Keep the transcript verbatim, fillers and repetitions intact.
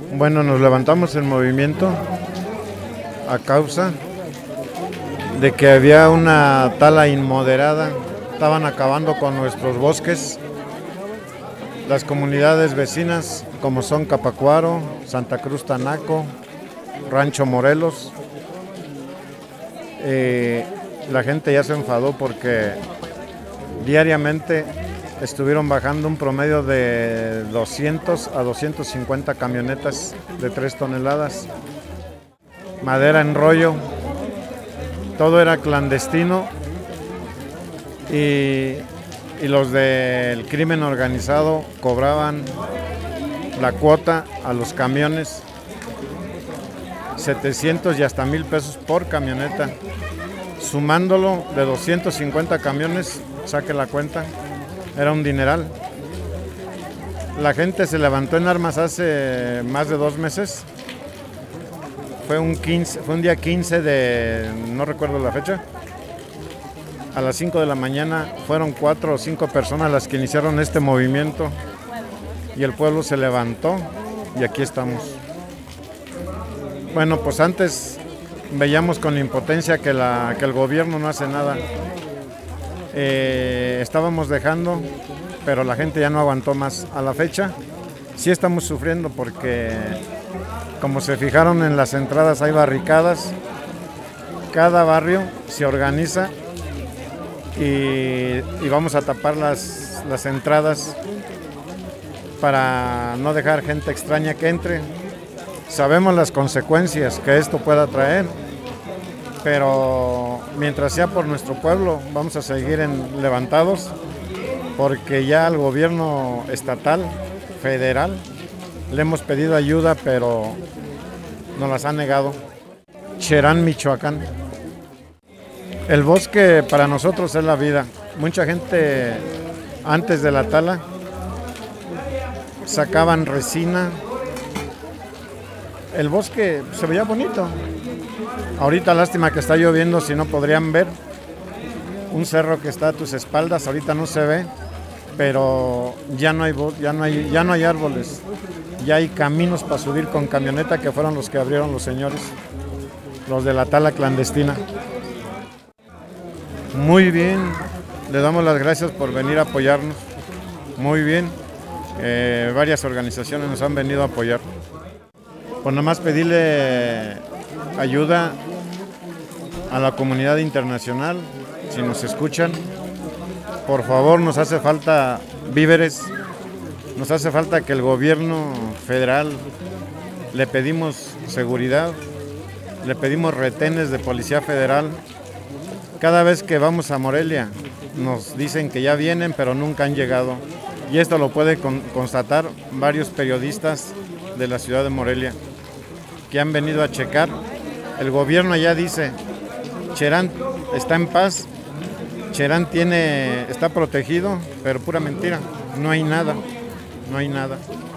Bueno, nos levantamos en movimiento a causa de que había una tala inmoderada, estaban acabando con nuestros bosques. Las comunidades vecinas, como son Capacuaro, Santa Cruz Tanaco, Rancho Morelos, eh, la gente ya se enfadó porque diariamente estuvieron bajando un promedio de doscientos a doscientos cincuenta camionetas de tres toneladas, madera en rollo, todo era clandestino y, y los del crimen organizado cobraban la cuota a los camiones, setecientos y hasta mil pesos por camioneta. Sumándolo de doscientos cincuenta camiones, saque la cuenta, era un dineral. La gente se levantó en armas hace más de dos meses. Fue un, quince, fue un día quince de, no recuerdo la fecha. A las cinco de la mañana fueron cuatro o cinco personas las que iniciaron este movimiento y el pueblo se levantó y aquí estamos. Bueno, pues antes veíamos con impotencia que, la, que el gobierno no hace nada. Eh, estábamos dejando, pero la gente ya no aguantó más. A la fecha sí estamos sufriendo porque, como se fijaron en las entradas, hay barricadas. Cada barrio se organiza y, y vamos a tapar las, las entradas para no dejar gente extraña que entre. Sabemos las consecuencias que esto pueda traer, pero mientras sea por nuestro pueblo, vamos a seguir en, levantados, porque ya al gobierno estatal, federal, le hemos pedido ayuda, pero nos las han negado. Cherán, Michoacán. El bosque para nosotros es la vida. Mucha gente antes de la tala sacaban resina. El bosque se veía bonito. Ahorita lástima que está lloviendo, si no podrían ver un cerro que está a tus espaldas. Ahorita no se ve, pero ya no hay ya no hay ya no hay árboles. Ya hay caminos para subir con camioneta, que fueron los que abrieron los señores, los de la tala clandestina. Muy bien, le damos las gracias por venir a apoyarnos. Muy bien, eh, varias organizaciones nos han venido a apoyar. Pues nada más pedirle ayuda a la comunidad internacional, si nos escuchan. Por favor, nos hace falta víveres, nos hace falta que el gobierno federal, le pedimos seguridad, le pedimos retenes de policía federal. Cada vez que vamos a Morelia nos dicen que ya vienen, pero nunca han llegado. Y esto lo puede con, constatar varios periodistas de la ciudad de Morelia que han venido a checar. El gobierno ya dice, Cherán está en paz, Cherán tiene, está protegido, pero pura mentira, no hay nada, no hay nada.